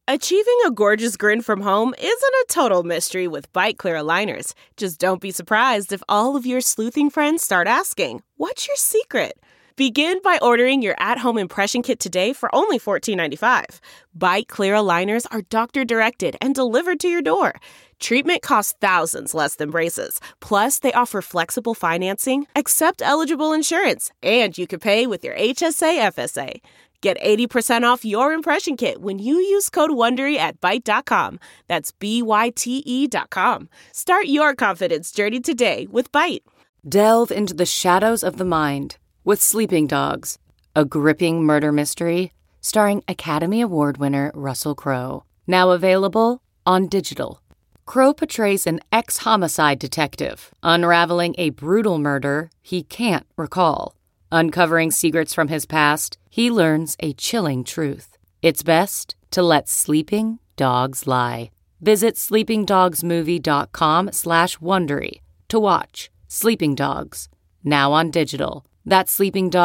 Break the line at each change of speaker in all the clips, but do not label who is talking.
Achieving a gorgeous grin from home isn't a total mystery with Byte Clear aligners. Just don't be surprised if all of your sleuthing friends start asking, "What's your secret?" Begin by ordering your at-home impression kit today for only $14.95. Byte Clear aligners are doctor-directed and delivered to your door. Treatment costs thousands less than braces. Plus, they offer flexible financing, accept eligible insurance, and you can pay with your HSA FSA. Get 80% off your impression kit when you use code WONDERY at Byte.com. That's BYTE.com. Start your confidence journey today with Byte.
Delve into the shadows of the mind with Sleeping Dogs, a gripping murder mystery starring Academy Award winner Russell Crowe. Now available on digital. Crowe portrays an ex-homicide detective unraveling a brutal murder he can't recall. Uncovering secrets from his past, he learns a chilling truth. It's best to let sleeping dogs lie. Visit sleepingdogsmovie.com/Wondery to watch Sleeping Dogs, now on digital. That's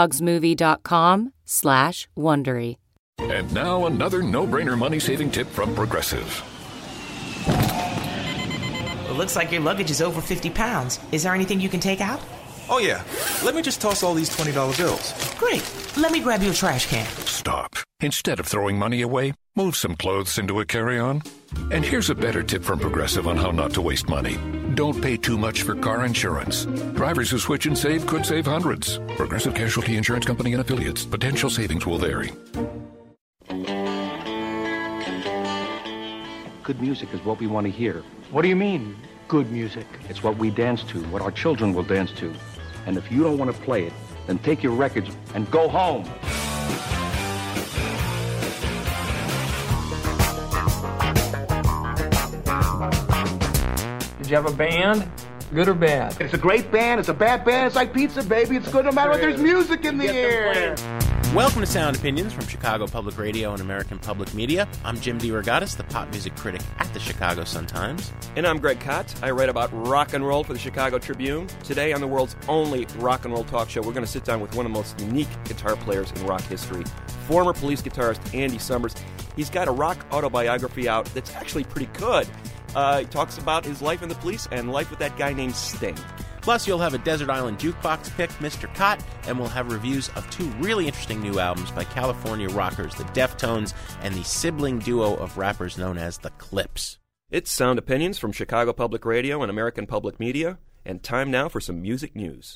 sleepingdogsmovie.com/Wondery.
And now another no-brainer money-saving tip from Progressive.
It looks like your luggage is over 50 pounds. Is there anything you can take out?
Oh, yeah. Let me just toss all these $20 bills.
Great. Let me grab you a trash can.
Stop. Instead of throwing money away, move some clothes into a carry-on. And here's a better tip from Progressive on how not to waste money. Don't pay too much for car insurance. Drivers who switch and save could save hundreds. Progressive Casualty Insurance Company and Affiliates. Potential savings will vary.
Good music is what we want to hear.
What do you mean, good music?
It's what we dance to, what our children will dance to. And if you don't want to play it, then take your records and go home.
Did you have a band? Good or bad?
It's a great band. It's a bad band. It's like pizza, baby. It's good no matter what. There's music in the air.
Welcome to Sound Opinions from Chicago Public Radio and American Public Media. I'm Jim DeRogatis, the pop music critic at the Chicago Sun-Times.
And I'm Greg Kot. I write about rock and roll for the Chicago Tribune. Today on the world's only rock and roll talk show, we're going to sit down with one of the most unique guitar players in rock history, former Police guitarist Andy Summers. He's got a rock autobiography out that's actually pretty good. He talks about his life in the Police and life with that guy named Sting.
Plus, you'll have a Desert Island Jukebox pick, Mr. Kot, and we'll have reviews of two really interesting new albums by California rockers, the Deftones, and the sibling duo of rappers known as the Clips.
It's Sound Opinions from Chicago Public Radio and American Public Media, and time now for some music news.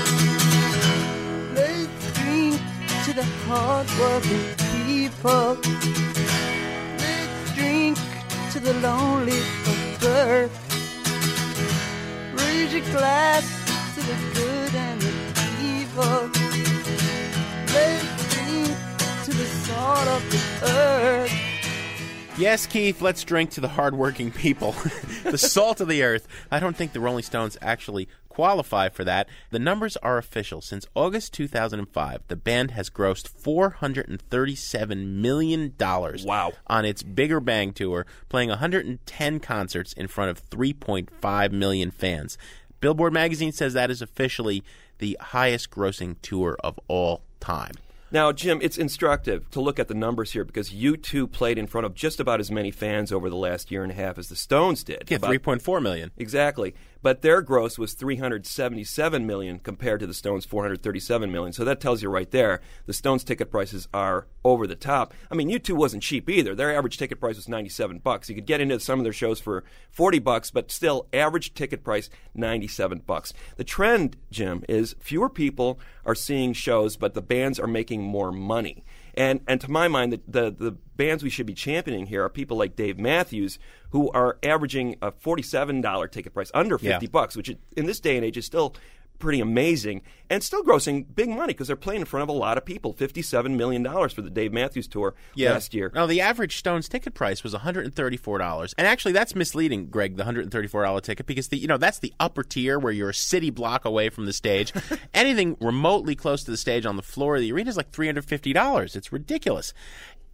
Let's drink to the hard-working people. Let's drink to the lonely of birth. Raise your glass to the good and the evil. Let's drink to the salt of the earth.
Yes, Keith, let's drink to the hardworking people. The salt of the earth. I don't think the Rolling Stones actually qualify for that. The numbers are official. Since August 2005, the band has grossed $437 million on its Bigger Bang tour, playing 110 concerts in front of 3.5 million fans. Billboard magazine says that is officially the highest grossing tour of all time.
Now, Jim, it's instructive to look at the numbers here because U2 played in front of just about as many fans over the last year and a half as the Stones did.
Yeah, 3.4 million.
Exactly. But their gross was $377 million compared to the Stones' $437 million. So that tells you right there, the Stones' ticket prices are over the top. I mean, U2 wasn't cheap either. Their average ticket price was $97. You could get into some of their shows for $40, but still, average ticket price, $97. The trend, Jim, is fewer people are seeing shows, but the bands are making more money. And to my mind, the bands we should be championing here are people like Dave Matthews, who are averaging a $47 ticket price, under $50, which in this day and age is still pretty amazing, and still grossing big money because they're playing in front of a lot of people. $57 million for the Dave Matthews tour last year.
Now, the average Stones ticket price was $134. And actually, that's misleading, Greg, the $134 ticket, because that's the upper tier where you're a city block away from the stage. Anything remotely close to the stage on the floor of the arena is like $350. It's ridiculous.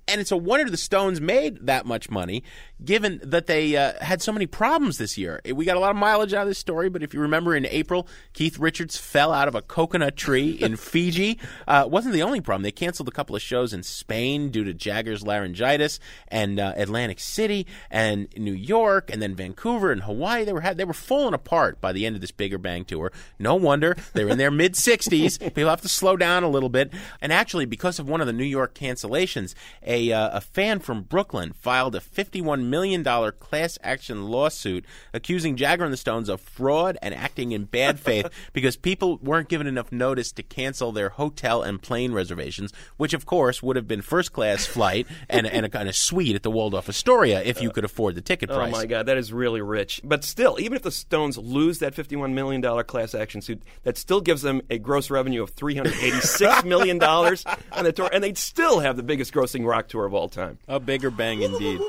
And it's a wonder the Stones made that much money, given that they had so many problems this year. We got a lot of mileage out of this story, but if you remember in April, Keith Richards fell out of a coconut tree in Fiji. Wasn't the only problem. They canceled a couple of shows in Spain due to Jagger's laryngitis, and Atlantic City, and New York, and then Vancouver and Hawaii. They were falling apart by the end of this Bigger Bang tour. No wonder. They're in their mid-60s. People have to slow down a little bit. And actually, because of one of the New York cancellations, a fan from Brooklyn filed a $51 million class action lawsuit accusing Jagger and the Stones of fraud and acting in bad faith because people weren't given enough notice to cancel their hotel and plane reservations, which, of course, would have been first-class flight and a suite at the Waldorf Astoria if you could afford the ticket price.
Oh, my God, that is really rich. But still, even if the Stones lose that $51 million class action suit, that still gives them a gross revenue of $386 million on the tour, and they'd still have the biggest grossing rock tour of all time.
A Bigger Bang indeed.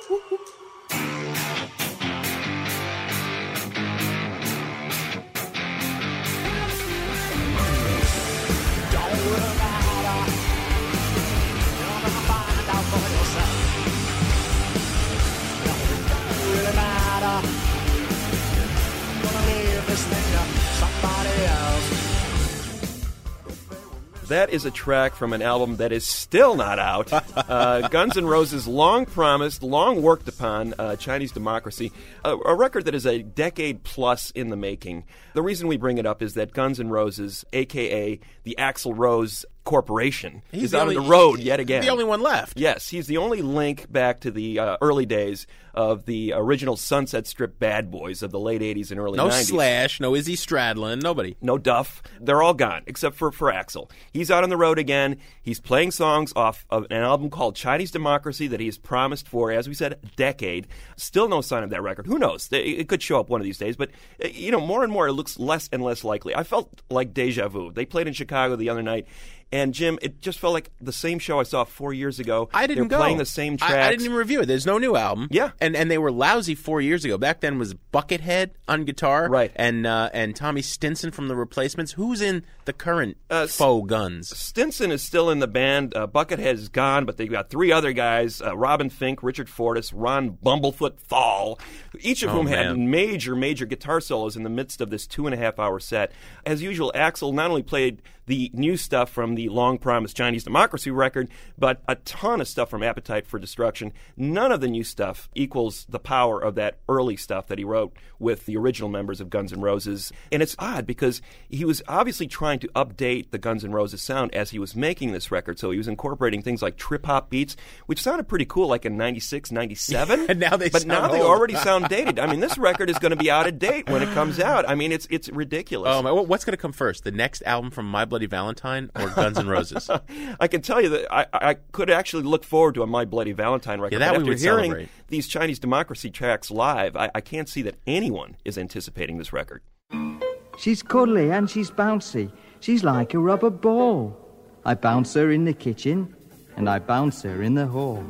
That is a track from an album that is still not out. Guns N' Roses' long-promised, long-worked-upon Chinese Democracy, a record that is a decade plus in the making. The reason we bring it up is that Guns N' Roses, a.k.a. the Axl Rose Corporation, is out on the road yet again.
The only one left.
Yes, he's the only link back to the early days of the original Sunset Strip bad boys of the late 80s and early 90s.
No Slash, no Izzy Stradlin, nobody.
No Duff. They're all gone, except for Axl. He's out on the road again. He's playing songs off of an album called Chinese Democracy that he has promised for, as we said, a decade. Still no sign of that record. Who knows? It could show up one of these days, but more and more it looks less and less likely. I felt like deja vu. They played in Chicago the other night. And, Jim, it just felt like the same show I saw 4 years ago.
I didn't go.
They're playing the same tracks.
I didn't even review it. There's no new album.
Yeah.
And they were lousy 4 years ago. Back then was Buckethead on guitar.
Right.
And Tommy Stinson from The Replacements. Who's in the current faux Guns?
Stinson is still in the band. Buckethead is gone, but they've got three other guys, Robin Fink, Richard Fortus, Ron Bumblefoot Thal, each of whom had major guitar solos in the midst of this 2.5-hour set. As usual, Axl not only played the new stuff from the long-promised Chinese Democracy record, but a ton of stuff from Appetite for Destruction. None of the new stuff equals the power of that early stuff that he wrote with the original members of Guns N' Roses. And it's odd because he was obviously trying to update the Guns N' Roses sound as he was making this record. So he was incorporating things like trip-hop beats, which sounded pretty cool like in 96, 97.
And now they
already sound dated. I mean, this record is going to be out of date when it comes out. I mean, it's ridiculous.
Oh, what's going to come first? The next album from My Bloody Valentine or Guns N' Roses?
I can tell you that I could actually look forward to a My Bloody Valentine record.
Yeah, that
but
we
after
would
hearing
celebrate.
These Chinese Democracy tracks live, I can't see that anyone is anticipating this record.
She's cuddly and she's bouncy. She's like a rubber ball. I bounce her in the kitchen and I bounce her in the hall.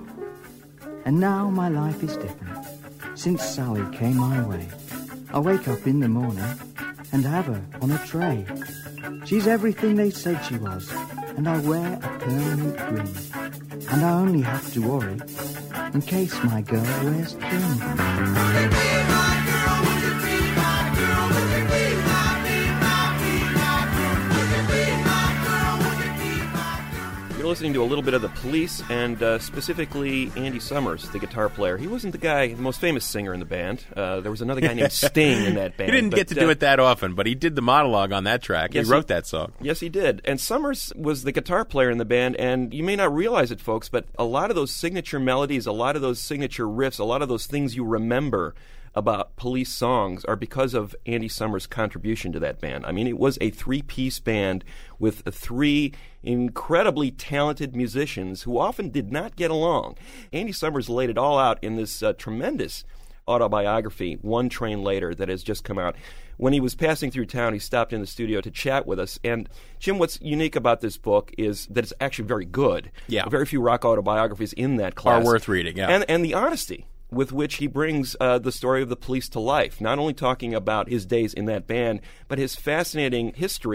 And now my life is different. Since Sally came my way, I wake up in the morning and have her on a tray. She's everything they said she was, and I wear a permanent grin. And I only have to worry in case my girl wears trim.
You're listening to a little bit of The Police, and specifically Andy Summers, the guitar player. He wasn't the most famous singer in the band. There was another guy named Sting in that band.
He didn't get to do it that often, but he did the monologue on that track.
Yes,
he wrote that song.
Yes, he did. And Summers was the guitar player in the band, and you may not realize it, folks, but a lot of those signature melodies, a lot of those signature riffs, a lot of those things you remember about Police songs are because of Andy Summers' contribution to that band. I mean, it was a three-piece band with three incredibly talented musicians who often did not get along. Andy Summers laid it all out in this tremendous autobiography, One Train Later, that has just come out. When he was passing through town, he stopped in the studio to chat with us. And, Jim, what's unique about this book is that it's actually very good.
Yeah.
Very few rock autobiographies in that class.
Are worth reading, yeah.
And the honesty with which he brings the story of the Police to life, not only talking about his days in that band, but his fascinating history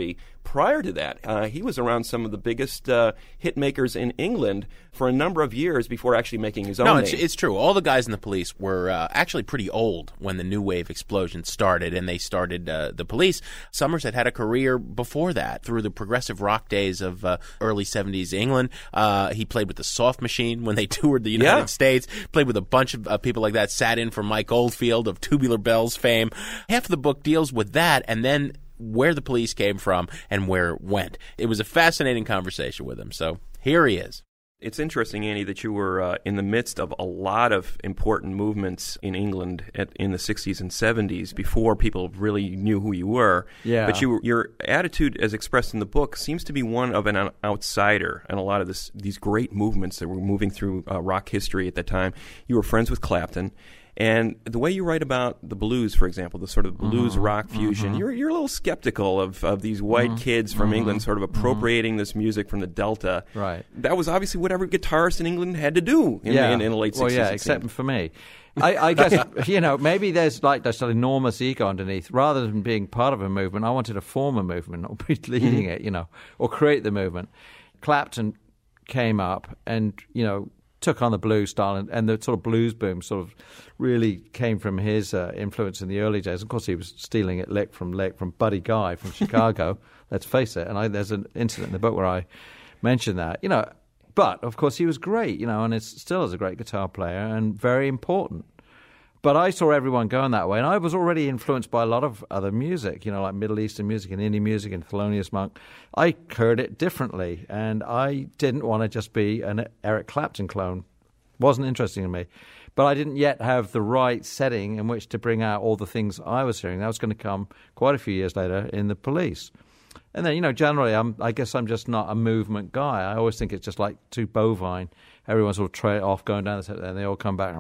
prior to that, he was around some of the biggest hit makers in England for a number of years before actually making his own name.
It's true. All the guys in the Police were actually pretty old when the New Wave explosion started, and they started the Police. Summers had a career before that through the progressive rock days of early 70s England. He played with the Soft Machine when they toured the United States, played with a bunch of people like that, sat in for Mike Oldfield of Tubular Bells fame. Half of the book deals with that, and then where the Police came from and where it went. It was a fascinating conversation with him, so here he is.
It's interesting, Andy, that you were in the midst of a lot of important movements in England in the 60s and 70s before people really knew who you were.
Yeah.
But your attitude, as expressed in the book, seems to be one of an outsider in a lot of these great movements that were moving through rock history at that time. You were friends with Clapton. And the way you write about the blues, for example, the sort of blues rock fusion, you're a little skeptical of these white kids from England sort of appropriating this music from the Delta.
Right.
That was obviously what every guitarist in England had to do in the late 60s.
Well, yeah, except for me. I guess, maybe there's like this enormous ego underneath. Rather than being part of a movement, I wanted to form a movement or be leading it, or create the movement. Clapton came up and, took on the blues style, and the sort of blues boom sort of really came from his influence in the early days. Of course, he was stealing it lick from Buddy Guy from Chicago, let's face it. And there's an incident in the book where I mention that, But, of course, he was great, and it still is a great guitar player and very important. But I saw everyone going that way, and I was already influenced by a lot of other music, like Middle Eastern music and indie music and Thelonious Monk. I heard it differently, and I didn't want to just be an Eric Clapton clone. Wasn't interesting to me. But I didn't yet have the right setting in which to bring out all the things I was hearing. That was going to come quite a few years later in the Police. And then, generally, I guess I'm just not a movement guy. I always think it's just like too bovine. Everyone's all trail off going down the set, and they all come back.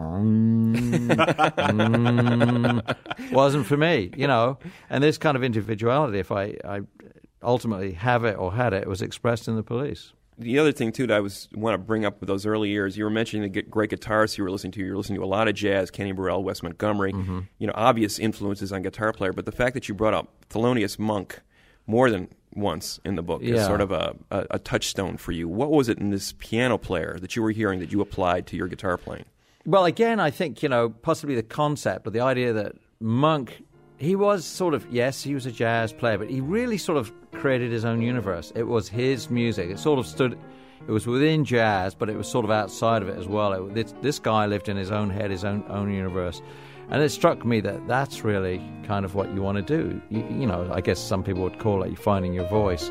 Wasn't for me, And this kind of individuality, if I ultimately have it or had it, was expressed in the Police.
The other thing, too, that I want to bring up with those early years, you were mentioning the great guitarists you were listening to. You were listening to a lot of jazz, Kenny Burrell, Wes Montgomery, obvious influences on guitar player. But the fact that you brought up Thelonious Monk more than once in the book is sort of a touchstone for you. What was it in this piano player that you were hearing that you applied to your guitar playing?
Well, again, I think, possibly the concept or the idea that Monk, he was sort of, yes, he was a jazz player, but he really sort of created his own universe. It was his music. It sort of it was within jazz, but it was sort of outside of it as well. This guy lived in his own head, his own universe. And it struck me that that's really kind of what you want to do. I guess some people would call it finding your voice.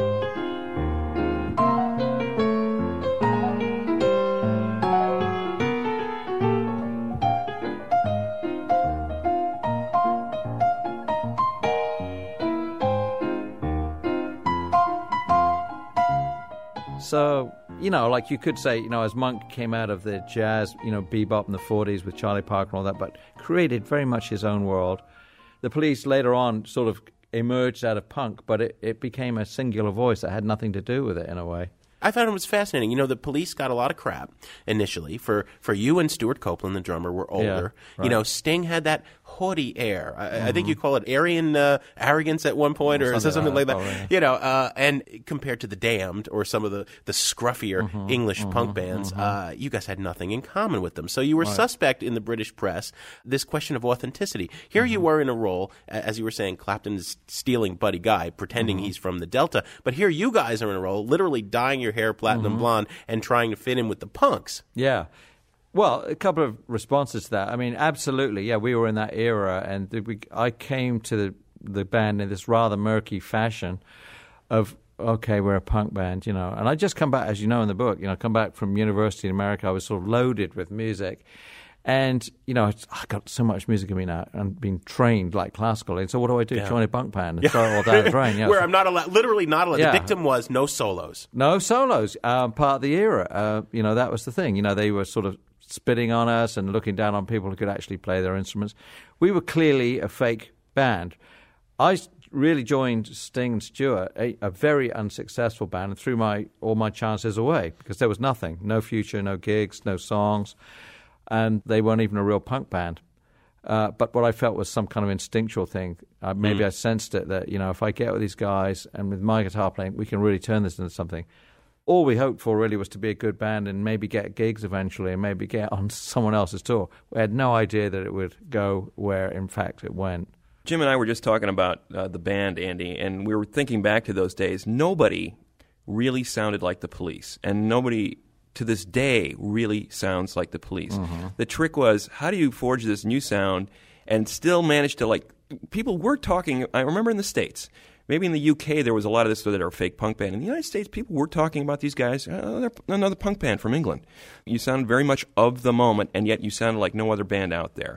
So, like you could say, as Monk came out of the jazz, bebop in the 40s with Charlie Parker and all that, but created very much his own world. The Police later on sort of emerged out of punk, but it became a singular voice that had nothing to do with it in a way.
I thought it was fascinating. The Police got a lot of crap initially. For you and Stuart Copeland, the drummer, were older. Yeah, right. Sting had that haughty air. I think you call it Aryan arrogance at one point, or something like that. And compared to the Damned or some of the scruffier English punk bands, you guys had nothing in common with them. So you were suspect in the British press. This question of authenticity. Here you were in a role, as you were saying, Clapton is stealing Buddy Guy, pretending he's from the Delta. But here you guys are in a role, literally dyeing your hair platinum blonde and trying to fit in with the punks.
Yeah. Well, a couple of responses to that. I mean, absolutely, yeah, we were in that era, and I came to the band in this rather murky fashion of, okay, we're a punk band, And I just come back, as you know in the book, come back from university in America. I was sort of loaded with music. And, I got so much music in me now and been trained like classical. And so what do? Join a punk band and throw it all down the drain.
Where I'm not allowed, literally not allowed. The dictum was no solos.
No solos, part of the era. That was the thing. They were sort of spitting on us and looking down on people who could actually play their instruments. We were clearly a fake band. I really joined Sting and Stewart, a very unsuccessful band, and threw all my chances away because there was nothing. No future, no gigs, no songs. And they weren't even a real punk band.
But what I felt was some kind of instinctual thing. Maybe I sensed it that, if I get with these guys and with my guitar playing, we can really turn this into something. All we hoped for really was to be a good band and maybe get gigs eventually and maybe get on someone else's tour. We had no idea that it would go where, in fact, it went.
Jim and I were just talking about the band, Andy, and we were thinking back to those days. Nobody really sounded like the Police, and nobody to this day really sounds like the Police. Mm-hmm. The trick was, how do you forge this new sound and still manage to, people were talking, I remember in the States, maybe in the UK there was a lot of this that are fake punk band. In the United States, people were talking about these guys, they're another punk band from England. You sound very much of the moment, and yet you sounded like no other band out there.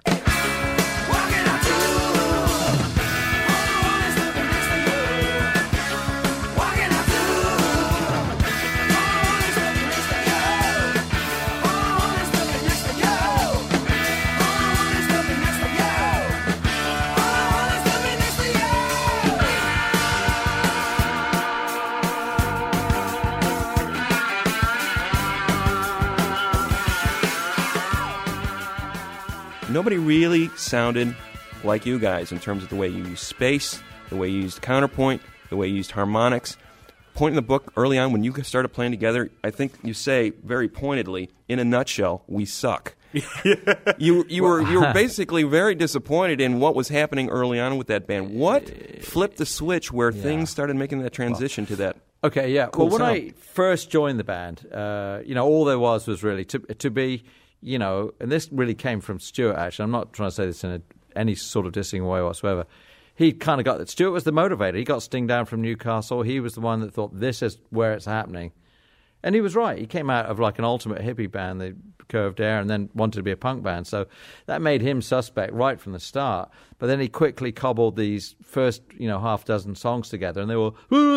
Nobody really sounded like you guys in terms of the way you used space, the way you used counterpoint, the way you used harmonics. Point in the book early on when you started playing together, I think you say very pointedly, in a nutshell, we suck. You were basically very disappointed in what was happening early on with that band. What flipped the switch where things started making that transition to that?
Okay, yeah.
Cool
when
sound?
I first joined the band, all there was really to be. And this really came from Stuart, actually. I'm not trying to say this in any sort of dissing way whatsoever. He kind of got that. Stuart was the motivator. He got Sting down from Newcastle. He was the one that thought, this is where it's happening. And he was right. He came out of an ultimate hippie band, the Curved Air, and then wanted to be a punk band. So that made him suspect right from the start. But then he quickly cobbled these first, half dozen songs together, and they were...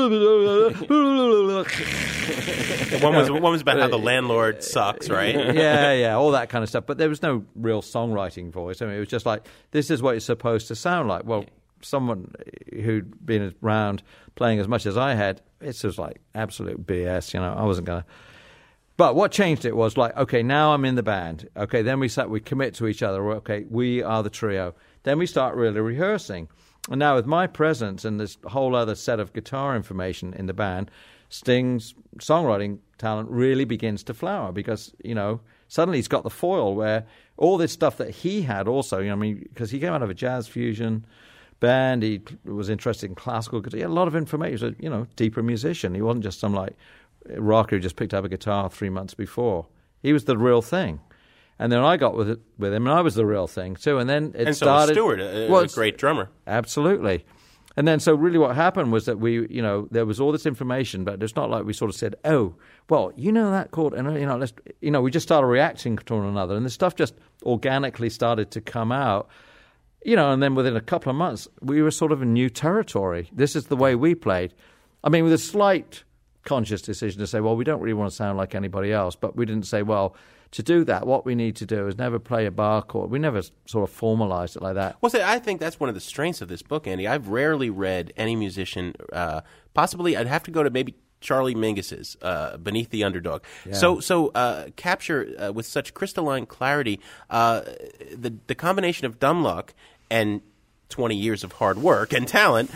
One was about how the landlord sucks, right?
Yeah, all that kind of stuff. But there was no real songwriting voice. I mean, it was just like, this is what it's supposed to sound like. Well, someone who'd been around playing as much as I had, it's just like absolute BS, I wasn't going to... But what changed it was okay, now I'm in the band. Okay, then we commit to each other. Okay, we are the trio. Then we start really rehearsing. And now with my presence and this whole other set of guitar information in the band, Sting's songwriting talent really begins to flower because, suddenly he's got the foil where all this stuff that he had also, because he came out of a jazz fusion band, he was interested in classical guitar. He had a lot of information. He was a, deeper musician. He wasn't just some rocker who just picked up a guitar 3 months before. He was the real thing. And then I got with him, and I was the real thing too. And then it started.
So was Stuart, a great drummer.
Absolutely. And then so really what happened was that we, there was all this information, but it's not like we sort of said, oh, well, that chord, and we just started reacting to one another, and the stuff just organically started to come out. And then within a couple of months, we were sort of in new territory. This is the way we played. I mean, with a slight conscious decision to say, well, we don't really want to sound like anybody else, but we didn't say, well, to do that, what we need to do is never play a bar chord. We never sort of formalized it like that.
Well, I think that's one of the strengths of this book, Andy. I've rarely read any musician, possibly I'd have to go to maybe Charlie Mingus's Beneath the Underdog. Yeah. So capture with such crystalline clarity the combination of dumb luck and 20 years of hard work and talent.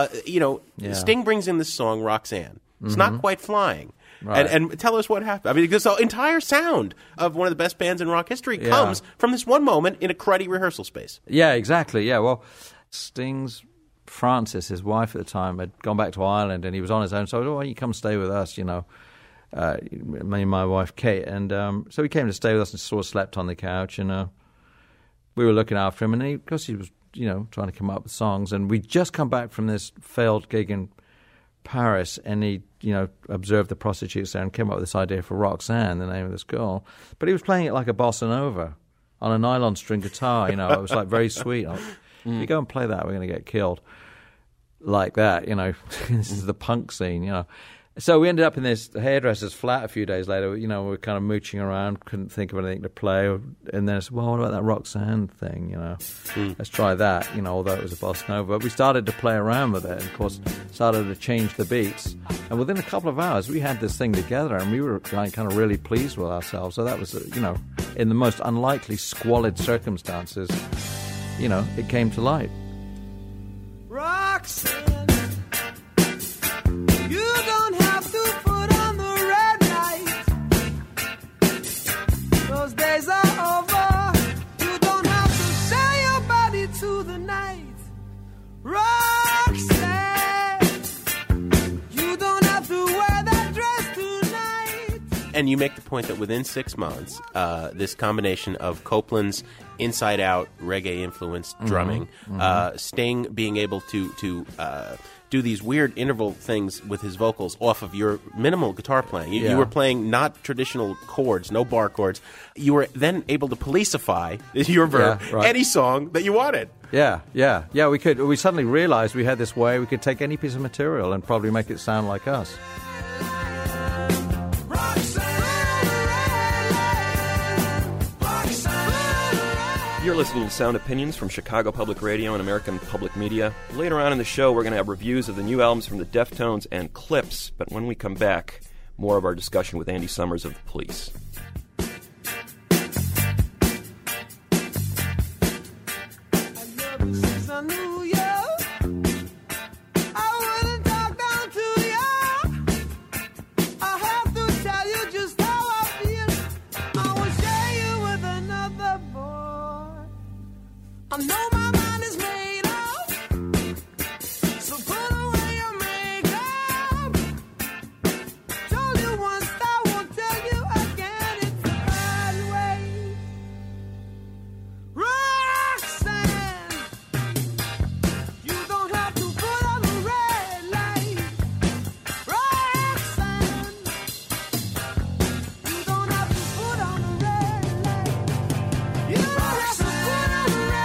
Sting brings in this song, Roxanne. It's not quite flying. Right. And tell us what happened. I mean, because the entire sound of one of the best bands in rock history comes from this one moment in a cruddy rehearsal space.
Yeah, exactly. Yeah, well, Sting's Frances, his wife at the time, had gone back to Ireland, and he was on his own. So, why don't you come stay with us, me and my wife, Kate. And so he came to stay with us and sort of slept on the couch, and we were looking after him. And because he was, trying to come up with songs, and we'd just come back from this failed gig in Paris, and he, observed the prostitutes there and came up with this idea for Roxanne, the name of this girl. But he was playing it like a bossa nova on a nylon string guitar, It was very sweet. If you go and play that, we're going to get killed. Like that, This is the punk scene, So we ended up in this hairdresser's flat a few days later. We were kind of mooching around, couldn't think of anything to play. And then I said, well, what about that Roxanne thing, Let's try that, although it was a bossa nova. But we started to play around with it and, of course, started to change the beats. And within a couple of hours, we had this thing together, and we were kind of really pleased with ourselves. So that was, in the most unlikely, squalid circumstances, it came to light.
Roxanne, you don't have to put on the red light. Those days are over. You don't have to sell your body to the night. Roxanne, you don't have to wear that dress tonight.
And you make the point that within 6 months, this combination of Copeland's inside-out reggae-influenced drumming, Sting being able to do these weird interval things with his vocals off of your minimal guitar playing. You were playing not traditional chords, no bar chords. You were then able to policify your verb, any song that you wanted.
Yeah, we could. We suddenly realized we had this way we could take any piece of material and probably make it sound like us.
You're listening to Sound Opinions from Chicago Public Radio and American Public Media. Later on in the show, we're going to have reviews of the new albums from the Deftones and Clips. But when we come back, more of our discussion with Andy Summers of The Police.
I know my mind is made up, so put away your makeup. Told you once, I won't tell you again, it's the bad way. Roxanne, you don't have to put on the red light. Roxanne, you don't have to put on the red light. You don't have to put on the red light.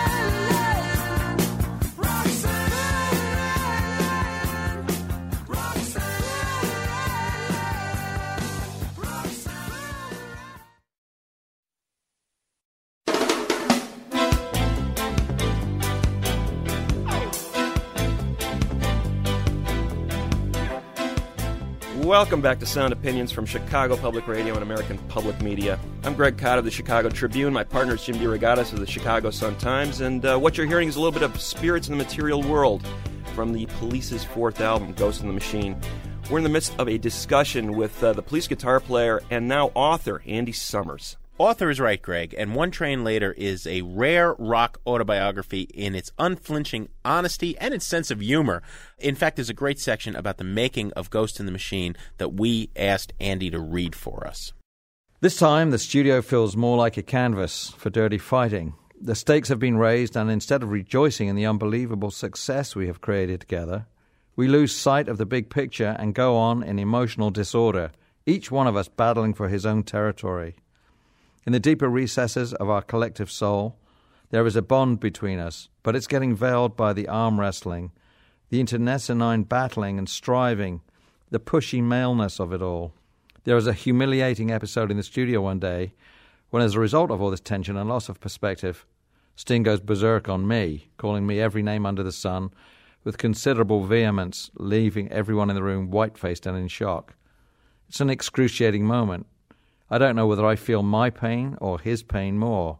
Welcome back to Sound Opinions from Chicago Public Radio and American Public Media. I'm Greg Cott of the Chicago Tribune. My partner is Jim DeRogatis of the Chicago Sun-Times. And what you're hearing is a little bit of Spirits in the Material World from the Police's fourth album, Ghost in the Machine. We're in the midst of a discussion with the Police guitar player and now author, Andy Summers.
Author is right, Greg, and One Train Later is a rare rock autobiography in its unflinching honesty and its sense of humor. In fact, there's a great section about the making of Ghost in the Machine that we asked Andy to read for us.
This time, the studio feels more like a canvas for dirty fighting. The stakes have been raised, and instead of rejoicing in the unbelievable success we have created together, we lose sight of the big picture and go on in emotional disorder, each one of us battling for his own territory. In the deeper recesses of our collective soul, there is a bond between us, but it's getting veiled by the arm wrestling, the internecine battling and striving, the pushy maleness of it all. There was a humiliating episode in the studio one day when, as a result of all this tension and loss of perspective, Sting goes berserk on me, calling me every name under the sun, with considerable vehemence, leaving everyone in the room white-faced and in shock. It's an excruciating moment. I don't know whether I feel my pain or his pain more.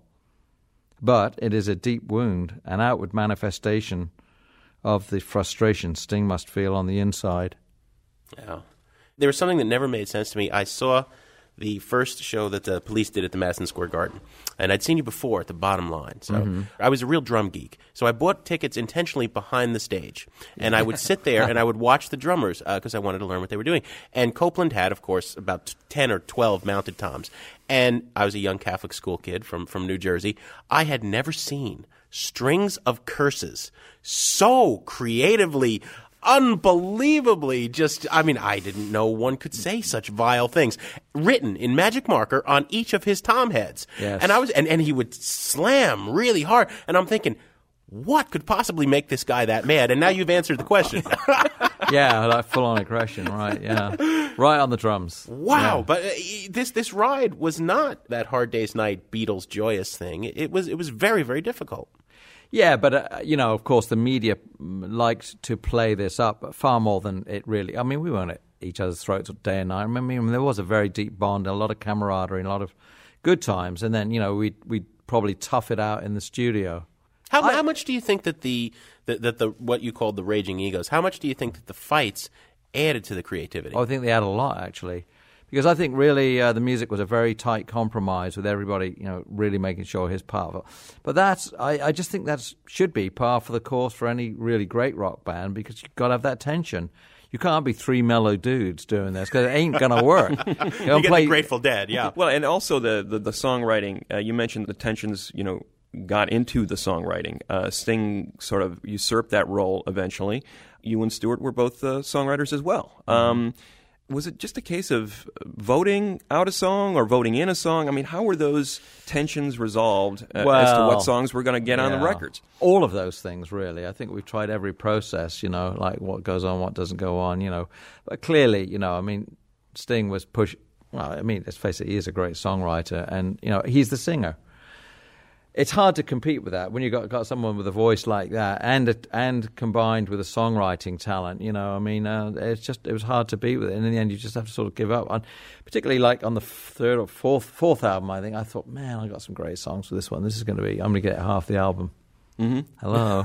But it is a deep wound, an outward manifestation of the frustration Sting must feel on the inside.
Yeah. There was something that never made sense to me. I saw the first show that the Police did at the Madison Square Garden, and I'd seen you before at the Bottom Line. So I was a real drum geek. So I bought tickets intentionally behind the stage, and I would sit there and I would watch the drummers because I wanted to learn what they were doing. And Copeland had, of course, about 10 or 12 mounted toms. And I was a young Catholic school kid from New Jersey. I had never seen strings of curses so creatively, unbelievably I didn't know one could say such vile things written in magic marker on each of his tom heads.
Yes.
And he would slam really hard. And I'm thinking, what could possibly make this guy that mad? And now you've answered the question.
Yeah, like full-on aggression, right, yeah. Right on the drums.
Wow,
yeah.
But this ride was not that Hard Day's Night Beatles joyous thing. It was very, very difficult.
Yeah, but, of course, the media liked to play this up far more than it really... I mean, we weren't at each other's throats day and night. I mean, there was a very deep bond, a lot of camaraderie, and a lot of good times. And then, we'd probably tough it out in the studio.
How much do you think that the what you called the raging egos? How much do you think that the fights added to the creativity?
I think they add a lot, actually. Because I think really the music was a very tight compromise with everybody, really making sure his part of it. But I just think that should be par for the course for any really great rock band, because you've got to have that tension. You can't be three mellow dudes doing this, because it ain't going to work.
You get the Grateful Dead, yeah.
Well, and also the songwriting. You mentioned the tensions, got into the songwriting. Sting sort of usurped that role eventually. You and Stewart were both songwriters as well. Was it just a case of voting out a song or voting in a song? I mean, how were those tensions resolved as to what songs were going to get on the records?
All of those things, really. I think we've tried every process, like what goes on, what doesn't go on, But clearly, Sting was pushed. Well, let's face it, he is a great songwriter, and, he's the singer. It's hard to compete with that when you've got someone with a voice like that and combined with a songwriting talent. It was hard to beat with it. And in the end, you just have to sort of give up. And particularly like on the third or fourth album, I think I thought, man, I got some great songs for this one. I'm going to get half the album.
Mm-hmm.
Hello.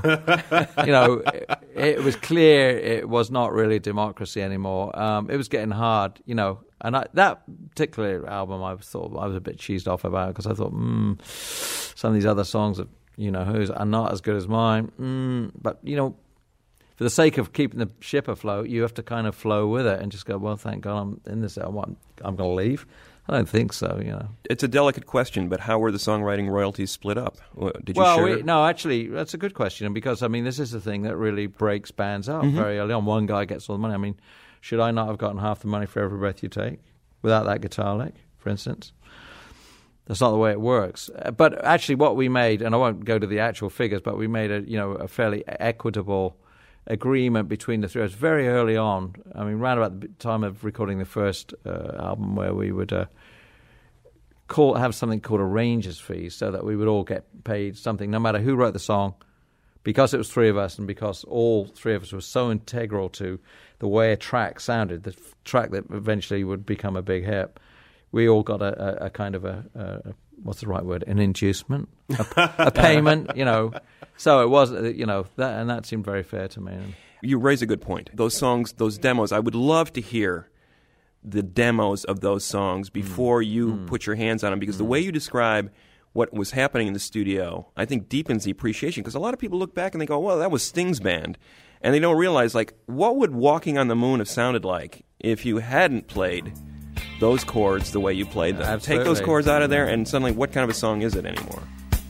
It was clear it was not really democracy anymore. It was getting hard, And that particular album, I was a bit cheesed off about, because I thought, some of these other songs of who's are not as good as mine. But for the sake of keeping the ship afloat, you have to kind of flow with it and just go, well, thank God I'm in this album. I'm going to leave. I don't think so.
It's a delicate question, but how were the songwriting royalties split up? Did you share?
No, actually, that's a good question, because this is the thing that really breaks bands up very early on. One guy gets all the money. Should I not have gotten half the money for Every Breath You Take without that guitar lick, for instance? That's not the way it works. But actually what we made, and I won't go to the actual figures, but we made a fairly equitable agreement between the three of us very early on. Round about the time of recording the first album, where we would have something called arranger's fees, so that we would all get paid something, no matter who wrote the song, because it was three of us and because all three of us were so integral to the way a track sounded, the track that eventually would become a big hit. We all got a kind of a what's the right word? An inducement, a payment, So it was, that seemed very fair to me.
You raise a good point. Those songs, those demos, I would love to hear the demos of those songs before you put your hands on them, because the way you describe what was happening in the studio, I think deepens the appreciation, because a lot of people look back and they go, well, that was Sting's band. And they don't realize, what would Walking on the Moon have sounded like if you hadn't played those chords the way you played them?
Absolutely.
Take those chords out of there, and suddenly, what kind of a song is it anymore?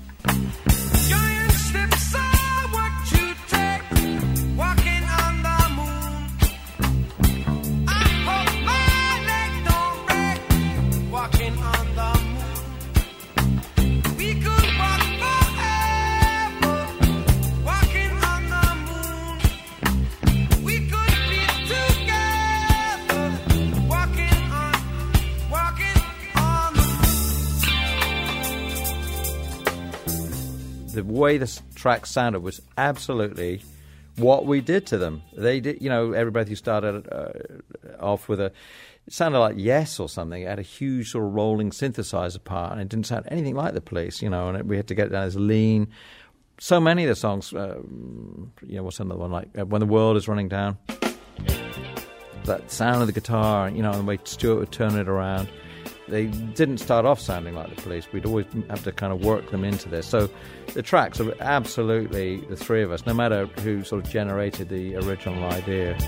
The way the track sounded was absolutely what we did to them. They did, Every Breath You started off with it sounded like Yes or something. It had a huge sort of rolling synthesizer part, and it didn't sound anything like the Police, and we had to get it down as lean. So many of the songs, what's another one, like When the World is Running Down? That sound of the guitar, and the way Stewart would turn it around. They didn't start off sounding like the Police. We'd always have to kind of work them into this. So the tracks are absolutely the three of us, no matter who sort of generated the original idea.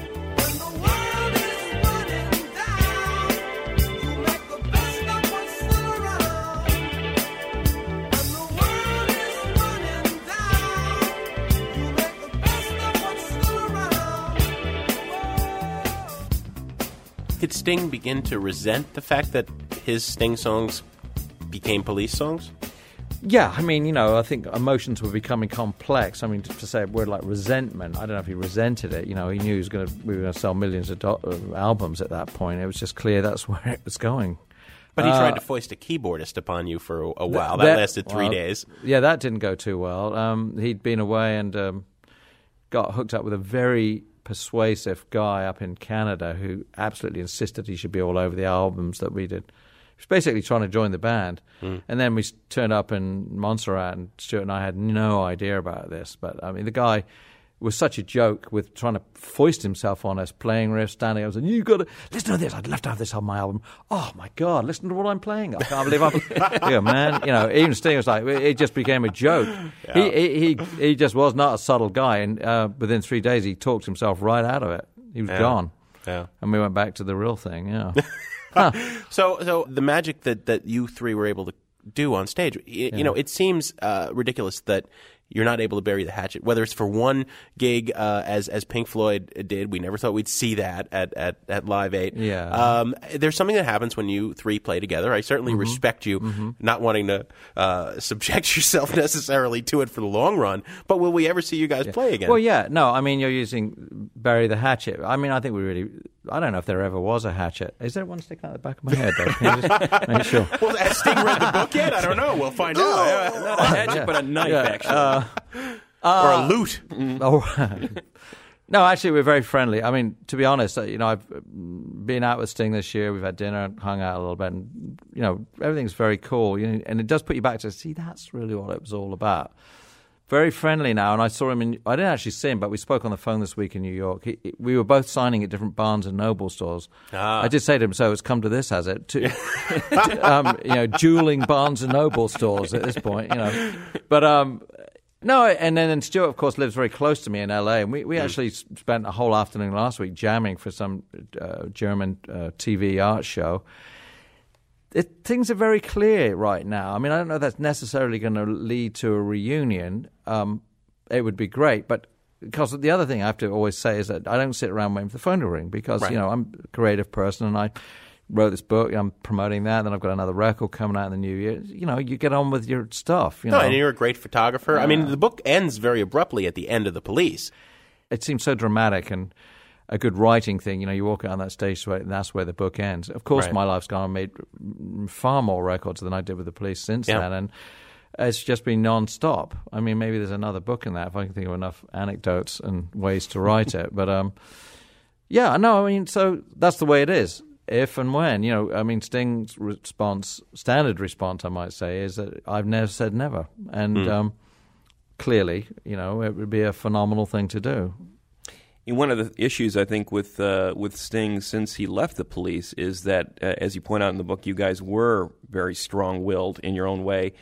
Did Sting begin to resent the fact that his Sting songs became Police songs?
Yeah, I think emotions were becoming complex. To say a word like resentment, I don't know if he resented it. He knew we were going to sell millions of albums at that point. It was just clear that's where it was going.
But he tried to foist a keyboardist upon you for a while. That lasted 3 days.
Yeah, that didn't go too well. He'd been away and got hooked up with a very persuasive guy up in Canada who absolutely insisted he should be all over the albums that we did was basically trying to join the band. And then we turned up in Montserrat, and Stuart and I had no idea about this. But, I mean, the guy was such a joke with trying to foist himself on us, playing riffs, standing up, and you got to listen to this. I'd love to have this on my album. Oh my God, listen to what I'm playing. I can't believe yeah, man. You know, even Sting was like, it just became a joke. Yeah. He just was not a subtle guy, and within 3 days he talked himself right out of it. He was gone. Yeah, and we went back to the real thing. Yeah.
So the magic that you three were able to do on stage, you know, it seems ridiculous that you're not able to bury the hatchet, whether it's for one gig as Pink Floyd did. We never thought we'd see that at Live 8.
Yeah.
There's something that happens when you three play together. I certainly respect you not wanting to subject yourself necessarily to it for the long run, but will we ever see you guys play again?
Well, yeah. No, I mean, you're using bury the hatchet. I mean, I think I don't know if there ever was a hatchet. Is there one sticking out the back of my head, though? Can you just make sure?
Well, has Sting read the book yet? I don't know. We'll find out.
Not a hatchet, but a knife, actually.
Or a lute.
No, actually, we're very friendly. I mean, to be honest, you know, I've been out with Sting this year. We've had dinner, hung out a little bit, and, you know, everything's very cool. You know, and it does put you back to, see, that's really what it was all about. Very friendly now, and I saw him I didn't actually see him, but we spoke on the phone this week in New York. We were both signing at different Barnes and Noble stores. I did say to him, so it's come to this, has it? You know, dueling Barnes and Noble stores at this point, you know. But, no, and then Stuart, of course, lives very close to me in L.A., and we actually spent a whole afternoon last week jamming for some German TV art show. Things are very clear right now. I mean, I don't know if that's necessarily going to lead to a reunion. It would be great, but because the other thing I have to always say is that I don't sit around waiting for the phone to ring because, you know, I'm a creative person and I wrote this book, I'm promoting that, then I've got another record coming out in the new year. You know, you get on with your stuff. You know?
And you're a great photographer. I mean, the book ends very abruptly at the end of The Police.
It seems so dramatic and a good writing thing. You know, you walk out on that stage and that's where the book ends. Of course, my life's gone. I made far more records than I did with The Police since then, and it's just been non-stop. I mean, maybe there's another book in that if I can think of enough anecdotes and ways to write it. But, yeah, no, I mean, so that's the way it is. If and when, you know, I mean, Sting's response, standard response, I might say, is that I've never said never. And clearly, you know, it would be a phenomenal thing to do.
One of the issues, I think, with Sting since he left the Police is that, as you point out in the book, you guys were very strong-willed in your own way.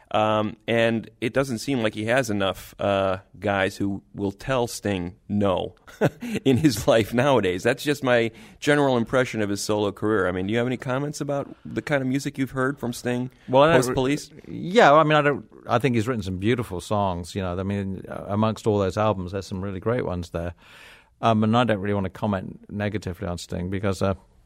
And it doesn't seem like he has enough guys who will tell Sting no in his life nowadays. That's just my general impression of his solo career. I mean, do you have any comments about the kind of music you've heard from Sting post-Police?
Yeah, I mean, I think he's written some beautiful songs. You know, I mean, amongst all those albums, there's some really great ones there. And I don't really want to comment negatively on Sting because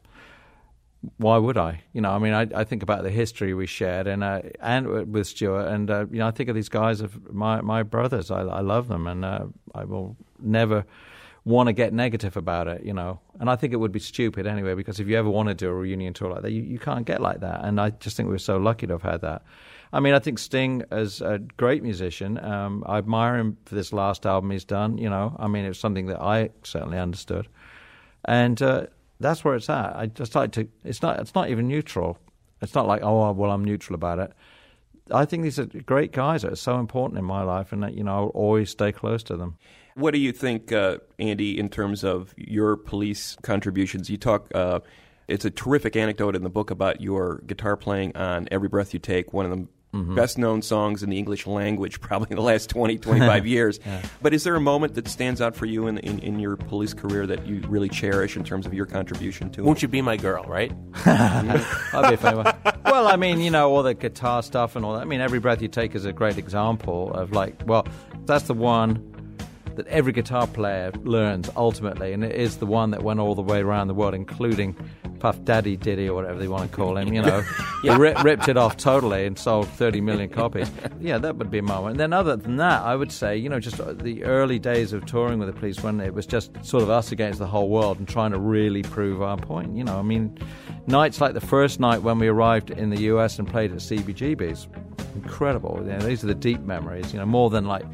why would I? You know, I mean, I think about the history we shared and with Stuart, and you know, I think of these guys of my brothers. I love them, and I will never want to get negative about it. You know, and I think it would be stupid anyway, because if you ever want to do a reunion tour like that, you can't get like that. And I just think we're so lucky to have had that. I mean, I think Sting is a great musician. I admire him for this last album he's done. You know, I mean, it was something that I certainly understood, and that's where it's at. I just like to. It's not even neutral. It's not like, oh well, I'm neutral about it. I think these are great guys that are so important in my life, and that, you know, I'll always stay close to them.
What do you think, Andy, in terms of your Police contributions? You talk. It's a terrific anecdote in the book about your guitar playing on Every Breath You Take, one of the best-known songs in the English language probably in the last 20, 25 years. Yeah. But is there a moment that stands out for you in your Police career that you really cherish in terms of your contribution to it?
Won't You Be My Girl, right?
That'd be a funny one. Well, I mean, you know, all the guitar stuff and all that. I mean, Every Breath You Take is a great example of, like, well, that's the one that every guitar player learns ultimately, and it is the one that went all the way around the world, including Puff Daddy Diddy or whatever they want to call him, you know. He ripped it off totally and sold 30 million copies. Yeah, that would be a moment. And then other than that, I would say, you know, just the early days of touring with the Police, when it was just sort of us against the whole world and trying to really prove our point. You know, I mean, nights like the first night when we arrived in the US and played at CBGB's, incredible. You know, these are the deep memories, you know, more than like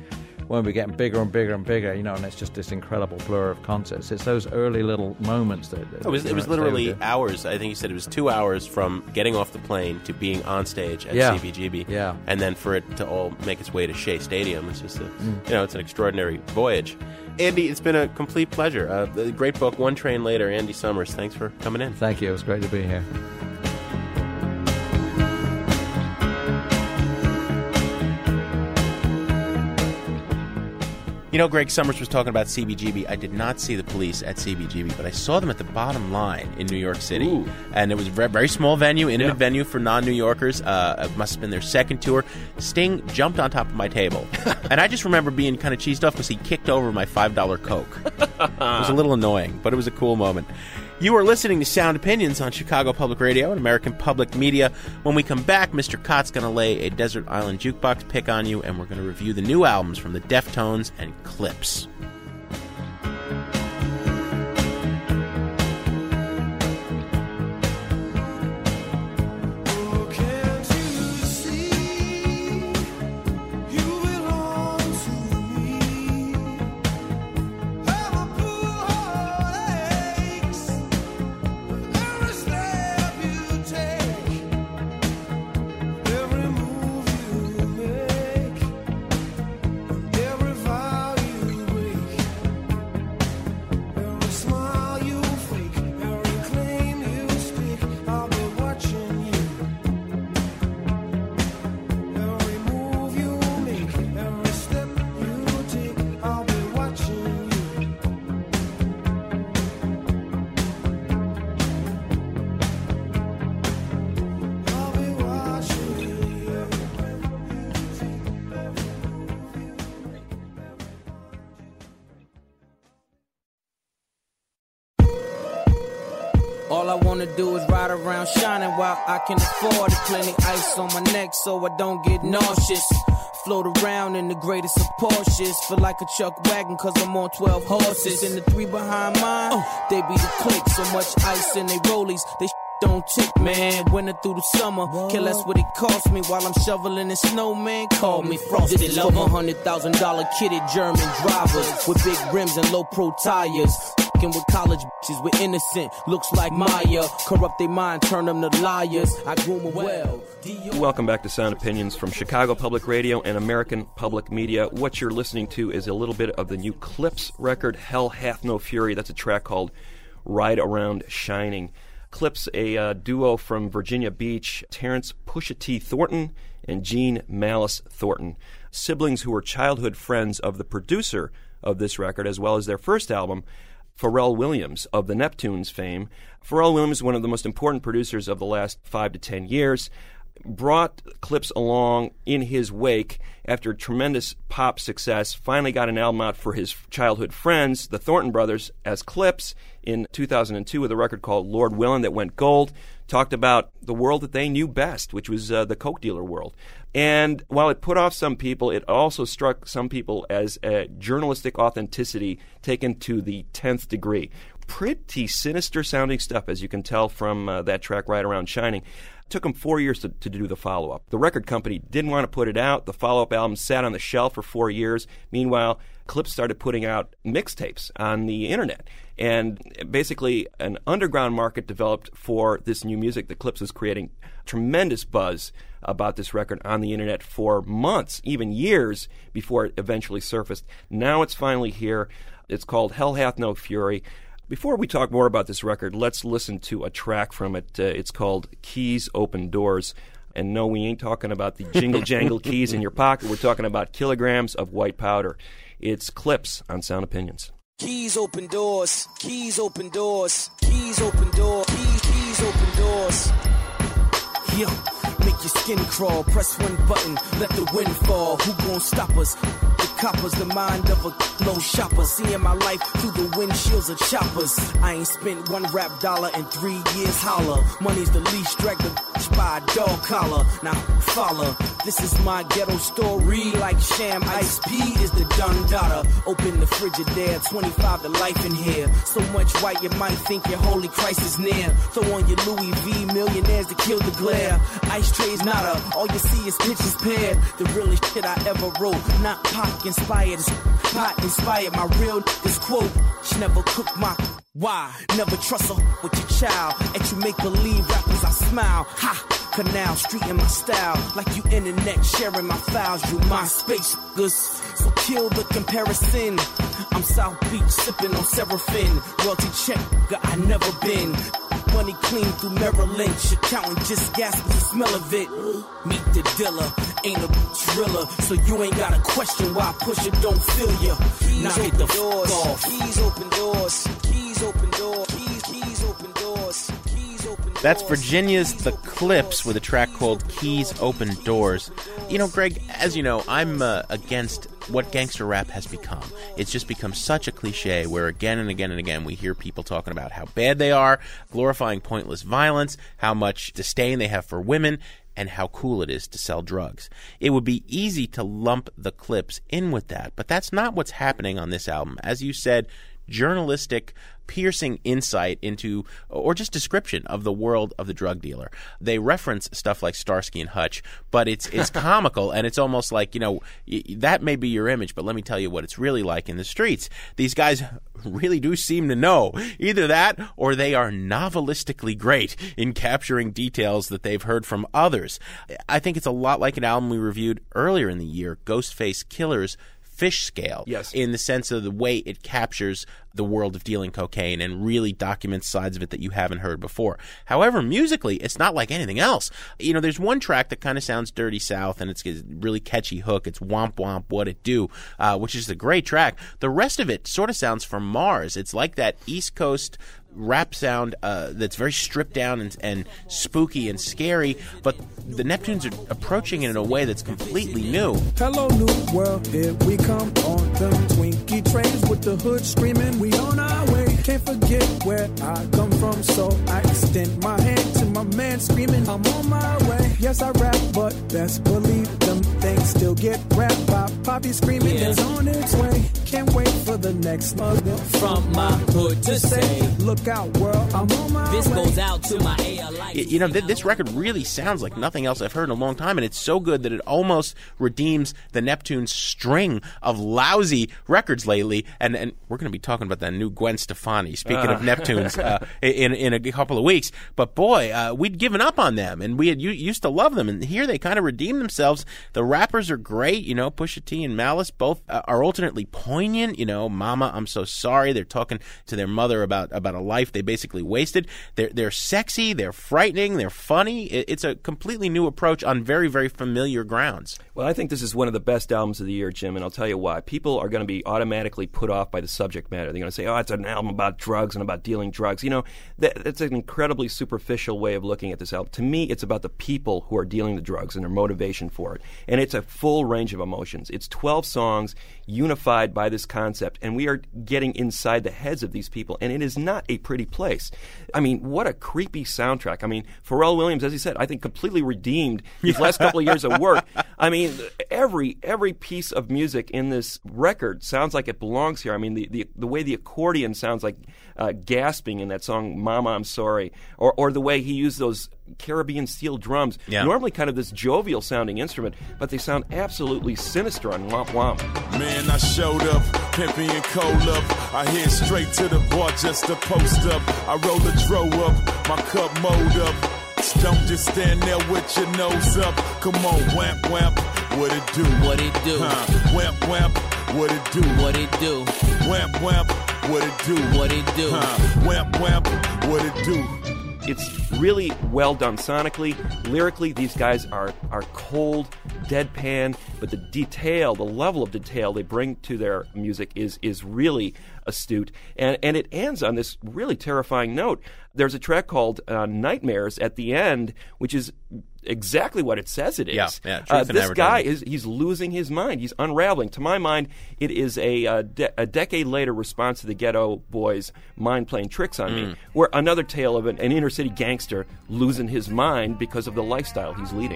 when we're getting bigger and bigger and bigger, you know, and it's just this incredible blur of concerts. It's those early little moments that
it was literally hours. I think you said it was 2 hours from getting off the plane to being on stage at CBGB.
Yeah.
And then for it to all make its way to Shea Stadium. It's just it's an extraordinary voyage. Andy, it's been a complete pleasure. The great book, One Train Later, Andy Summers. Thanks for coming in.
Thank you. It was great to be here.
You know, Greg Summers was talking about CBGB. I did not see the Police at CBGB, but I saw them at the Bottom Line in New York City.
Ooh.
And it was a very, very small venue, intimate venue for non-New Yorkers. It must have been their second tour. Sting jumped on top of my table. And I just remember being kind of cheesed off because he kicked over my $5 Coke. It was a little annoying, but it was a cool moment. You are listening to Sound Opinions on Chicago Public Radio and American Public Media. When we come back, Mr. Cott's going to lay a Desert Island Jukebox pick on you, and we're going to review the new albums from the Deftones and Clips.
All I wanna do is ride around shining while I can afford it. Plenty ice on my neck so I don't get nauseous. Float around in the greatest of Porsches. Feel like a Chuck wagon cause I'm on 12 horses. And the three behind mine, they be the clique. So much ice in they rollies, they don't tick, man. Winter through the summer, care less what it cost me. While I'm shoveling in snow, man, call me Frosty Lover. $100,000 kitted German drivers with big rims and low pro tires. With college bitches, we're innocent, looks like Maya. Corrupt their mind, turn them to liars. I groom them well.
Welcome back to Sound Opinions from Chicago Public Radio and American Public Media. What you're listening to is a little bit of the new Clips record, Hell Hath No Fury. That's a track called Ride Around Shining. Clips, a duo from Virginia Beach, Terrence Pusha T. Thornton and Gene Malice Thornton. Siblings who were childhood friends of the producer of this record, as well as their first album, Pharrell Williams of the Neptunes fame. Pharrell Williams, one of the most important producers of the last 5 to 10 years, brought Clips along in his wake after tremendous pop success, finally got an album out for his childhood friends, the Thornton brothers, as Clips in 2002 with a record called Lord Willin' that went gold, talked about the world that they knew best, which was the coke dealer world. And while it put off some people, it also struck some people as a journalistic authenticity taken to the 10th degree. Pretty sinister sounding stuff, as you can tell from that track, Ride Around Shining. It took them 4 years to do the follow-up. The record company didn't want to put it out. The follow-up album sat on the shelf for 4 years. Meanwhile, Clips started putting out mixtapes on the internet. And basically, an underground market developed for this new music that Clips was creating. Tremendous buzz about this record on the internet for months, even years, before it eventually surfaced. Now it's finally here. It's called Hell Hath No Fury. Before we talk more about this record, let's listen to a track from it. It's called Keys Open Doors. And no, we ain't talking about the jingle-jangle keys in your pocket. We're talking about kilograms of white powder. It's Clips on Sound Opinions.
Keys open doors, keys open doors, keys open doors, keys open doors. Yo, make your skin crawl, press one button, let the wind fall. Who gon' stop us? The coppers, the mind of a low shopper. Seeing my life through the windshields of choppers. I ain't spent one rap dollar in 3 years, holla. Money's the least, drag the bitch by a dog collar. Now follow, this is my ghetto story. Like Sham Ice P is the Dun Dada. Open the Frigidaire, 25 to life in here. So much white you might think your holy Christ is near. Throw on your Louis V, millionaires to kill the glare. Ice trays nada, all you see is pictures paired. The realest shit I ever wrote, not pocket inspired. Pot inspired my real niggas quote. She never cooked my why? Never trust her with your child. At you make believe rappers, I smile. Ha! Canal Street in my style. Like you internet sharing my files. You my space niggas. So kill the comparison. I'm South Beach sipping on Seraphim. Royalty check, nigga, I never been. Money clean through Merrill Lynch. Accountant just gasped with the smell of it. Meet the dealer, ain't a driller. So you ain't gotta question why I push it don't feel ya. Now hit the doors, off. Keys open doors. Keys open doors. Keys open doors. Keys open doors.
That's Virginia's The Clips with a track called Keys Open Doors. You know, Greg, as you know, I'm against what gangster rap has become. It's just become such a cliche where again and again and again we hear people talking about how bad they are, glorifying pointless violence, how much disdain they have for women, and how cool it is to sell drugs. It would be easy to lump The Clips in with that, but that's not what's happening on this album. As you said, journalistic, piercing insight into, or just description of the world of the drug dealer. They reference stuff like Starsky and Hutch, but it's comical, and it's almost like, you know, that may be your image, but let me tell you what it's really like in the streets. These guys really do seem to know. Either that, or they are novelistically great in capturing details that they've heard from others. I think it's a lot like an album we reviewed earlier in the year, Ghostface Killah's Fish Scale,
yes,
in the sense of the way it captures the world of dealing cocaine and really documents sides of it that you haven't heard before. However, musically, it's not like anything else. You know, there's one track that kind of sounds Dirty South, and it's a really catchy hook. It's Womp Womp What It Do, which is a great track. The rest of it sort of sounds from Mars. It's like that East Coast rap sound that's very stripped down and spooky and scary, but the Neptunes are approaching it in a way that's completely new.
Hello, new world, here we come on them Twinkie trains with the hood screaming, we on our way. Can't forget where I come from, so I extend my hand to my man screaming, I'm on my way. Yes, I rap, but best believe them things still get rapped by Poppy screaming, it's on its way. Can't wait for the next mother
from my hood to say,
look out, world, I'm on my
this
way.
Goes out to my ALI.
You know, this record really sounds like nothing else I've heard in a long time, and it's so good that it almost redeems the Neptunes' string of lousy records lately. And we're going to be talking about that new Gwen Stefani, speaking of Neptunes, in a couple of weeks. But boy, we'd given up on them, and we had used to love them, and here they kind of redeem themselves. The rappers are great, you know, Pusha T and Malice both are alternately poignant. You know, Mama, I'm so sorry. They're talking to their mother about a life they basically wasted. They're sexy, they're frightening, they're funny. It's a completely new approach on very, very familiar grounds.
Well, I think this is one of the best albums of the year, Jim, and I'll tell you why. People are going to be automatically put off by the subject matter. They're going to say, oh, it's an album about drugs and about dealing drugs. You know, that's an incredibly superficial way of looking at this album. To me, it's about the people who are dealing the drugs and their motivation for it. And it's a full range of emotions. It's 12 songs unified by this concept, and we are getting inside the heads of these people, and it is not a pretty place. I mean, what a creepy soundtrack. I mean, Pharrell Williams, as he said, I think completely redeemed his last couple of years of work. I mean, every piece of music in this record sounds like it belongs here. I mean, the way the accordion sounds like gasping in that song, Mama, I'm Sorry, or the way he used those Caribbean steel drums, normally kind of this jovial sounding instrument, but they sound absolutely sinister on Womp Womp.
Man, I showed up, pimping and cold up. I head straight to the bar just to post up. I roll the dro up, my cup mowed up. Don't just stand there with your nose up. Come on, wamp, wamp, what it do?
What it do?
Wamp, wamp, what it do?
What it do?
Wamp, wamp, what it do?
What it do?
Wamp, wamp, what it do?
It's really well done sonically. Lyrically, these guys are cold, deadpan, but the detail, the level of detail they bring to their music is really astute. And it ends on this really terrifying note. There's a track called Nightmares at the end, which is exactly what it says it is.
Yeah,
this guy he's losing his mind. He's unraveling. To my mind, it is a decade later response to the Ghetto Boys' Mind Playing Tricks on Me, where another tale of an inner city gangster losing his mind because of the lifestyle he's leading.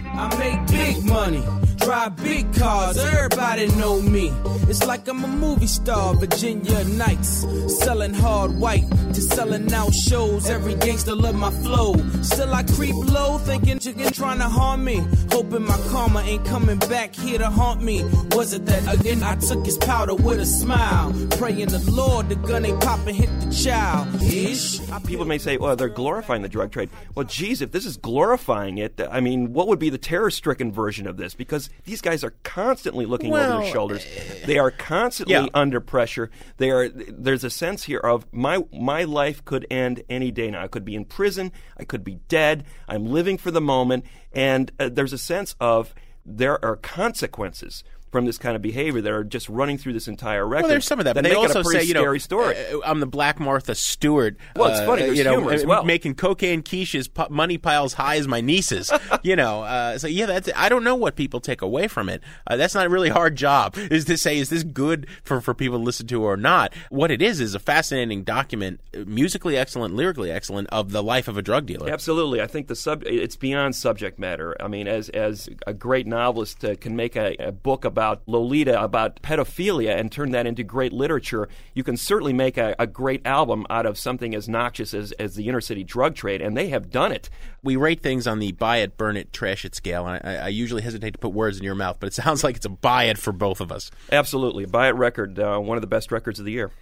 I make big money, drive big cars, everybody know me. It's like I'm a movie star, Virginia Nights, selling hard white to selling out shows. Every gangster love my flow. Still I creep low, thinking chicken trying to harm me, hoping my karma ain't coming back here to haunt me. Was it that again I took his powder with a smile, praying the Lord the gun ain't popping, hit the child. Ish.
People may say, well, they're glorifying the drug trade. Well, geez, if this is glorifying it, I mean, what would be the terror-stricken version of this? Because these guys are constantly looking over their shoulders. They are constantly under pressure. There's a sense here of my life could end any day now. I could be in prison. I could be dead. I'm living for the moment. And there's a sense of there are consequences from this kind of behavior that are just running through this entire record.
Well, there's some of that, but they also say,
scary story.
I'm the Black Martha Stewart.
Well, it's funny. There's humor as well.
Making cocaine quiches, money piles high as my nieces. So that's. I don't know what people take away from it. That's not a really hard job. Is to say, is this good for people to listen to or not? What it is a fascinating document, musically excellent, lyrically excellent, of the life of a drug dealer.
Absolutely. I think it's beyond subject matter. I mean, as a great novelist can make a book about Lolita, about pedophilia, and turn that into great literature, you can certainly make a great album out of something as noxious as the inner city drug trade, and they have done it.
We rate things on the buy it, burn it, trash it scale, and I usually hesitate to put words in your mouth, but it sounds like it's a buy it for both of us.
Absolutely. Buy it record, one of the best records of the year.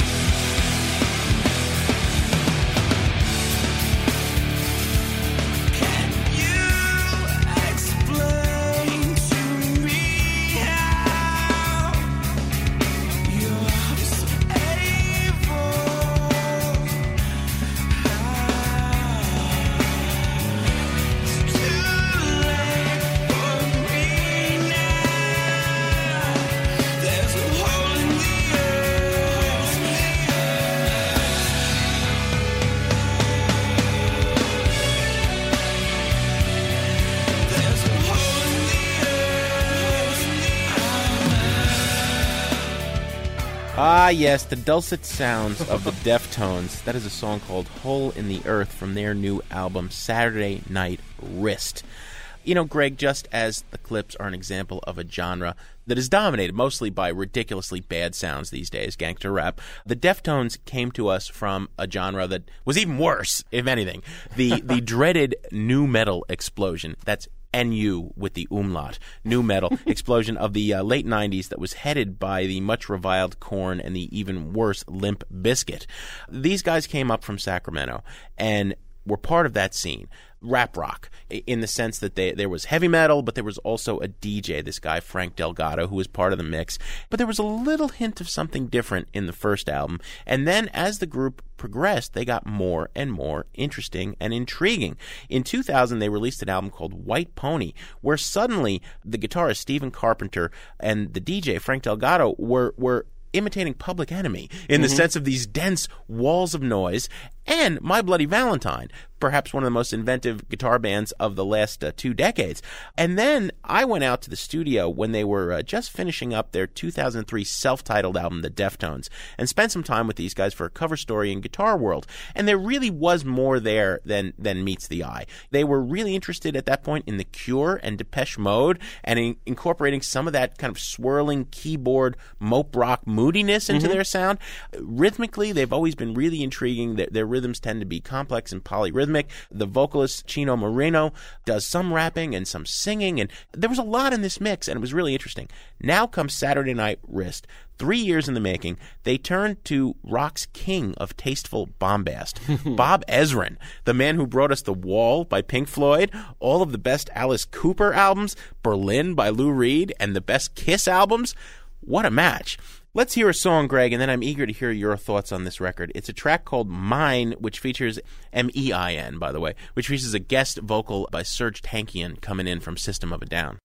Ah, yes, the dulcet sounds of the Deftones. That is a song called Hole in the Earth from their new album, Saturday Night Wrist. You know, Greg, just as the Clips are an example of a genre that is dominated mostly by ridiculously bad sounds these days, gangster rap, the Deftones came to us from a genre that was even worse, if anything. The dreaded nu metal explosion. That's NU with the umlaut, nu metal explosion of the late 90s that was headed by the much reviled Korn and the even worse Limp Bizkit. These guys came up from Sacramento and were part of that scene. Rap rock, in the sense that there was heavy metal, but there was also a DJ, this guy Frank Delgado, who was part of the mix. But there was a little hint of something different in the first album. And then as the group progressed, they got more and more interesting and intriguing. In 2000, they released an album called White Pony, where suddenly the guitarist Stephen Carpenter and the DJ Frank Delgado were imitating Public Enemy in the sense of these dense walls of noise, and My Bloody Valentine, perhaps one of the most inventive guitar bands of the last 2 decades. And then I went out to the studio when they were just finishing up their 2003 self-titled album, The Deftones, and spent some time with these guys for a cover story in Guitar World. And there really was more there than meets the eye. They were really interested at that point in The Cure and Depeche Mode, and incorporating some of that kind of swirling keyboard mope rock moodiness into their sound. Rhythmically, they've always been really intriguing. Their rhythms tend to be complex and polyrhythmic. The vocalist Chino Moreno does some rapping and some singing, and there was a lot in this mix, and it was really interesting. Now comes Saturday Night Wrist. 3 years in the making, they turned to rock's king of tasteful bombast, Bob Ezrin, the man who brought us The Wall by Pink Floyd, all of the best Alice Cooper albums, Berlin by Lou Reed, and the best Kiss albums. What a match. Let's hear a song, Greg, and then I'm eager to hear your thoughts on this record. It's a track called Mine, which features, M-E-I-N, by the way, which features a guest vocal by Serge Tankian coming in from System of a Down.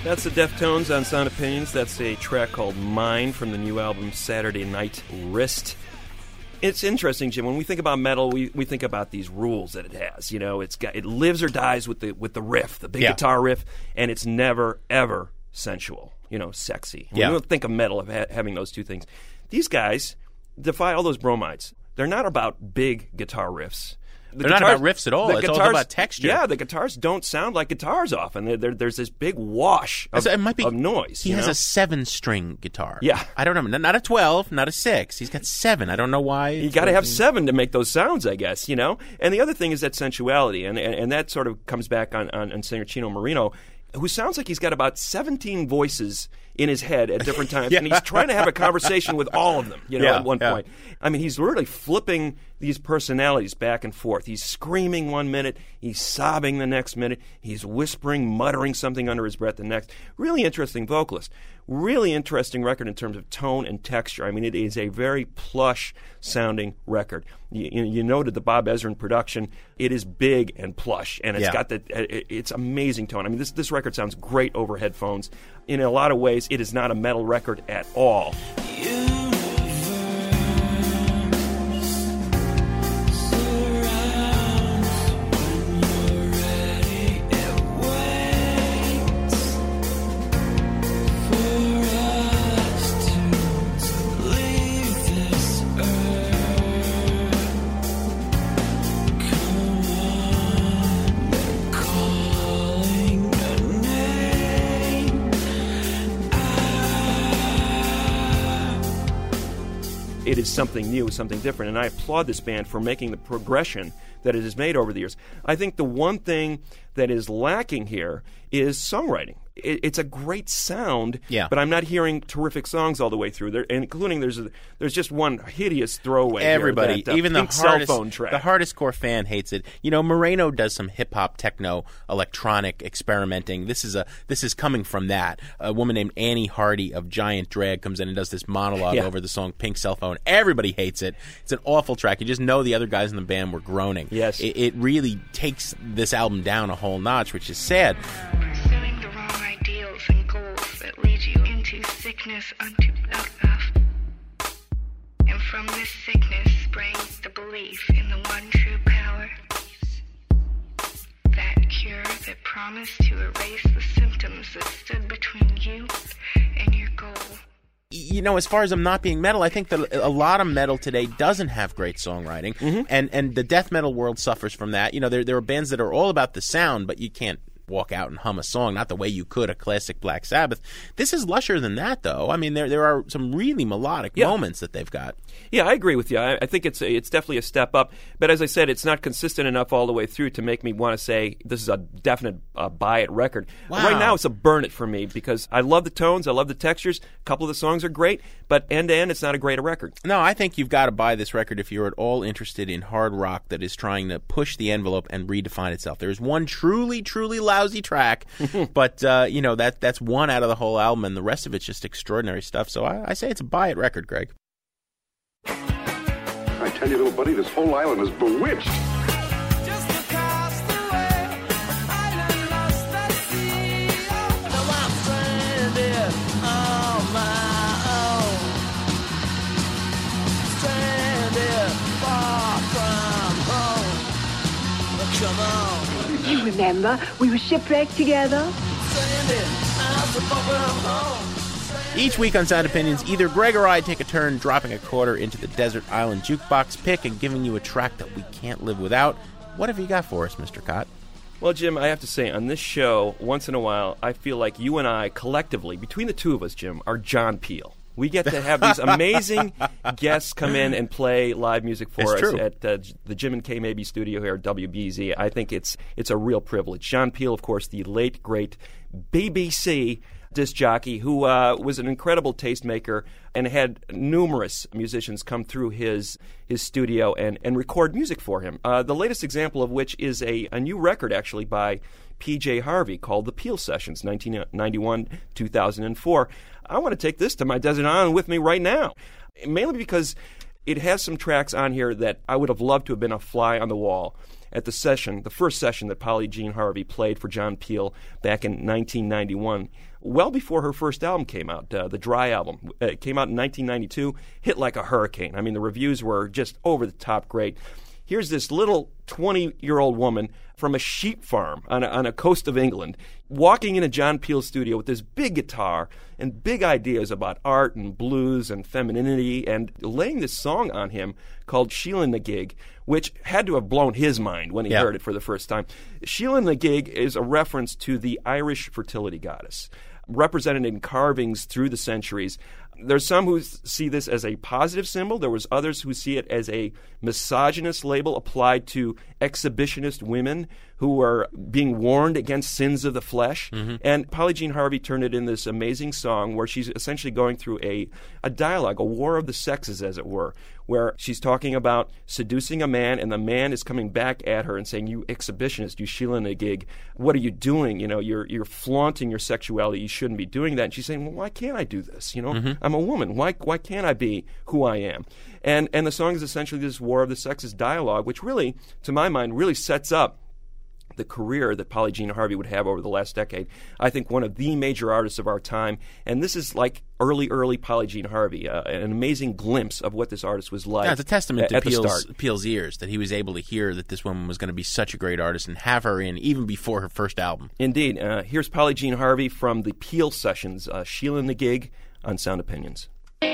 That's the Deftones on Sound Opinions. That's a track called Mine from the new album Saturday Night Wrist. It's interesting, Jim. When we think about metal, we think about these rules that it has. You know, it lives or dies with the riff, the big guitar riff, and it's never ever sensual. You know, sexy. We don't think of metal of having those two things. These guys defy all those bromides. They're not about big guitar riffs.
They're not about riffs at all. It's all about texture.
Yeah, the guitars don't sound like guitars often. There's this big wash of noise.
He has a 7-string guitar.
Yeah.
I don't know. Not a 12, not a 6. He's got 7. I don't know why.
You got to have 7 to make those sounds, I guess, you know? And the other thing is that sensuality, and that sort of comes back on singer Chino Moreno, who sounds like he's got about 17 voices in his head at different times, and he's trying to have a conversation with all of them, you know, at one point. I mean, he's really flipping these personalities back and forth. He's screaming one minute, he's sobbing the next minute, he's whispering, muttering something under his breath the next. Really interesting vocalist. Really interesting record in terms of tone and texture. I mean, it is a very plush-sounding record. You noted the Bob Ezrin production. It is big and plush, and it's got it's amazing tone. I mean, this record sounds great over headphones. In a lot of ways, it is not a metal record at all. It is something new, something different, and I applaud this band for making the progression that it has made over the years. I think the one thing that is lacking here is songwriting. It's a great sound, but I'm not hearing terrific songs all the way through. Including there's just one hideous throwaway.
Everybody,
here,
even the
cell phone track.
The hardest core fan hates it. You know, Moreno does some hip hop, techno, electronic experimenting. This is coming from that. A woman named Annie Hardy of Giant Drag comes in and does this monologue over the song Pink Cell Phone. Everybody hates it. It's an awful track. You just know the other guys in the band were groaning.
Yes,
it really takes this album down a whole notch, which is sad.
Pursuing the wrong ideals and goals that lead you into sickness unto of. And from this sickness sprang the belief in the one true power. That cure that promised to erase the symptoms that stood between you and your goal.
You know, as far as them not being metal, I think that a lot of metal today doesn't have great songwriting, and the death metal world suffers from that. You know, there are bands that are all about the sound, but you can't walk out and hum a song, not the way you could a classic Black Sabbath. This is lusher than that, though. I mean, there are some really melodic moments that they've got. Yeah, I agree with you. I think it's definitely a step up. But as I said, it's not consistent enough all the way through to make me want to say this is a definite buy it record. Wow.
Right now, it's a burn it for me because I love the tones, I love the textures. A couple of the songs are great, but end to end, it's not a great record.
No, I think you've got to buy this record if you're at all interested in hard rock that is trying to push the envelope and redefine itself. There's one truly, truly lousy track, but you know that's one out of the whole album, and the rest of it's just extraordinary stuff. So I say it's a buy it record, Greg.
I tell you, little buddy, this whole island is bewitched.
You remember, we were shipwrecked together.
Each week on Sound Opinions, either Greg or I take a turn dropping a quarter into the Desert Island Jukebox pick and giving you a track that we can't live without. What have you got for us, Mr. Cott?
Well, Jim, I have to say, on this show, once in a while, I feel like you and I, collectively, between the two of us, Jim, are John Peel. We get to have these amazing guests come in and play live music for us at the Jim and Kay Mabey studio here at WBZ. I think it's a real privilege. John Peel, of course, the late, great BBC disc jockey who was an incredible tastemaker and had numerous musicians come through his studio and record music for him. The latest example of which is a new record, actually, by P.J. Harvey called The Peel Sessions, 1991-2004. I want to take this to my desert island with me right now, mainly because it has some tracks on here that I would have loved to have been a fly on the wall at the first session that Polly Jean Harvey played for John Peel back in 1991, well before her first album came out, the Dry album. It came out in 1992, hit like a hurricane. I mean, the reviews were just over the top great. Here's this little 20-year-old woman from a sheep farm on a coast of England walking into John Peel's studio with this big guitar and big ideas about art and blues and femininity, and laying this song on him called Sheila and the Gig, which had to have blown his mind when he heard it for the first time. Sheila and the Gig is a reference to the Irish fertility goddess, represented in carvings through the centuries. There's some who see this as a positive symbol. There was others who see it as a misogynist label applied to exhibitionist women who were being warned against sins of the flesh. And Polly Jean Harvey turned it in this amazing song where she's essentially going through a dialogue, a war of the sexes, as it were, where she's talking about seducing a man, and the man is coming back at her and saying, "You exhibitionist, you Sheila and a Gig, what are you doing? You know, you're flaunting your sexuality. You shouldn't be doing that." And she's saying, "Well, why can't I do this? You know, I'm a woman. Why can't I be who I am?" And the song is essentially this war of the sexes dialogue, which really, to my mind, really sets up the career that Polly Jean Harvey would have over the last decade. I think one of the major artists of our time, and this is like early Polly Jean Harvey, an amazing glimpse of what this artist was like.
Yeah, it's a testament to
Peel's
Peel's ears that he was able to hear that this woman was going to be such a great artist and have her in even before her first album.
Indeed. Here's Polly Jean Harvey from the Peel sessions, Sheila and the Gig on Sound Opinions.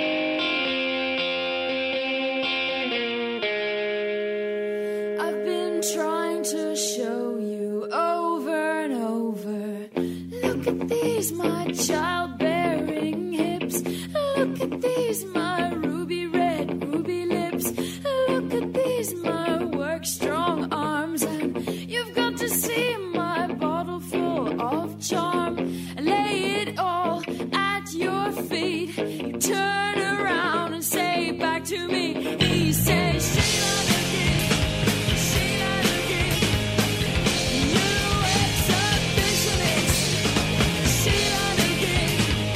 I've been trying to show you over and over. Look at these, my childbearing hips. Look at these, my ruby red, ruby lips. Look at these, my work strong arms. And you've got to see my bottle full of charm. Lay it all at your feet. You turn around and say back to me. He says, Sheila the Gig, Sheila the Gig. You exhibitionist, Sheila the Gig.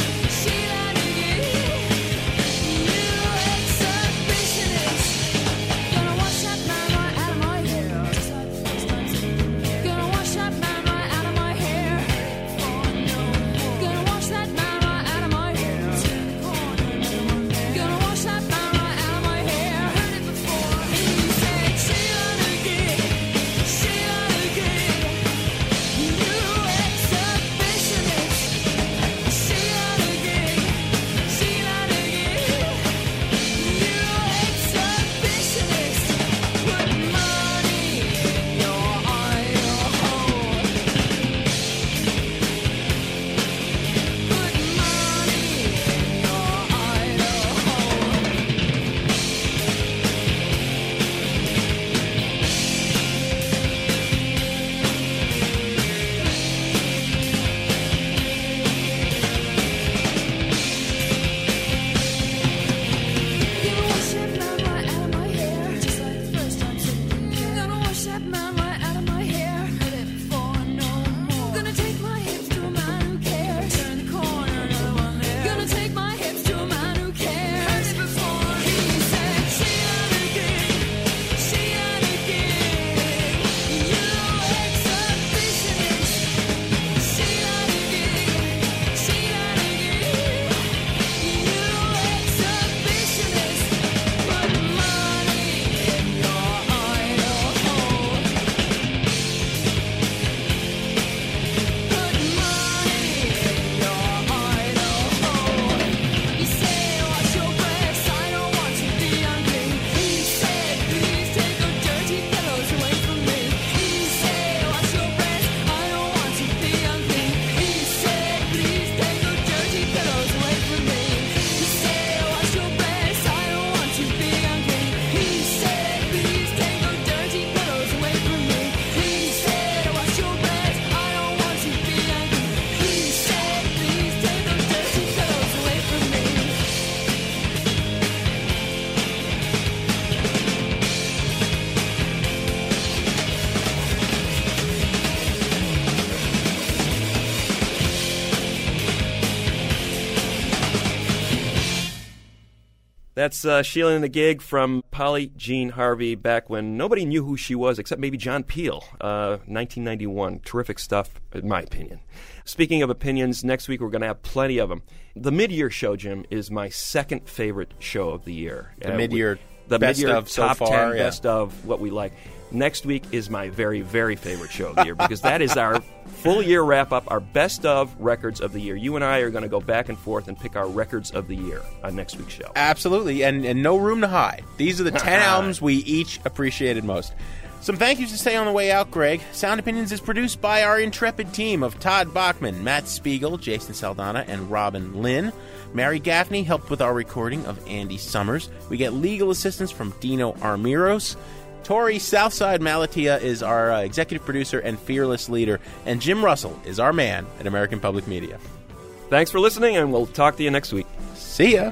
That's Sheila and the Gig from Polly Jean Harvey back when nobody knew who she was except maybe John Peel. 1991. Terrific stuff, in my opinion. Speaking of opinions, next week we're going to have plenty of them. The mid-year show, Jim, is my second favorite show of the year.
The mid-year
the
best
mid-year
of so
top
far,
10
yeah.
best of what we like. Next week is my very, very favorite show of the year because that is our full year wrap-up, our best of records of the year. You and I are going to go back and forth and pick our records of the year on next week's show.
Absolutely, and no room to hide. These are the 10 albums we each appreciated most. Some thank yous to say on the way out, Greg. Sound Opinions is produced by our intrepid team of Todd Bachman, Matt Spiegel, Jason Saldana, and Robin Lynn. Mary Gaffney helped with our recording of Andy Summers. We get legal assistance from Dino Armiros. Tori Southside Malatia is our executive producer and fearless leader, and Jim Russell is our man at American Public Media.
Thanks for listening, and we'll talk to you next week.
See ya.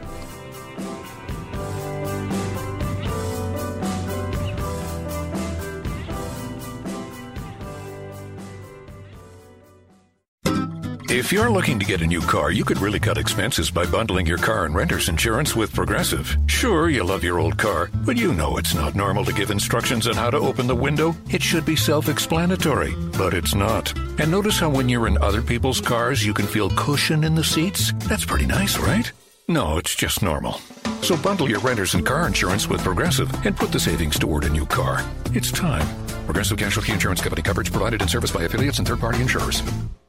If you're looking to get a new car, you could really cut expenses by bundling your car and renter's insurance with Progressive. Sure, you love your old car, but you know it's not normal to give instructions on how to open the window. It should be self-explanatory, but it's not. And notice how when you're in other people's cars, you can feel cushion in the seats? That's pretty nice, right? No, it's just normal. So bundle your renter's and car insurance with Progressive and put the savings toward a new car. It's time. Progressive Casualty Insurance Company. Coverage provided and serviced by affiliates and third-party insurers.